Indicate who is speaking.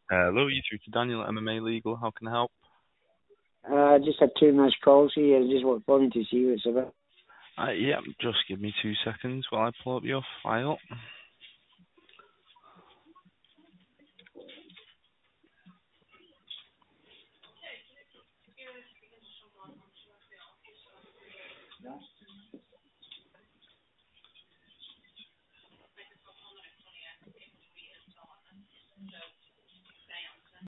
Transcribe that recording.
Speaker 1: Hello, you through to Daniel at MMA Legal. How can I help?
Speaker 2: I just had two missed calls here. I just wanted to see what's about.
Speaker 1: Yeah, just give me 2 seconds while I pull up your file.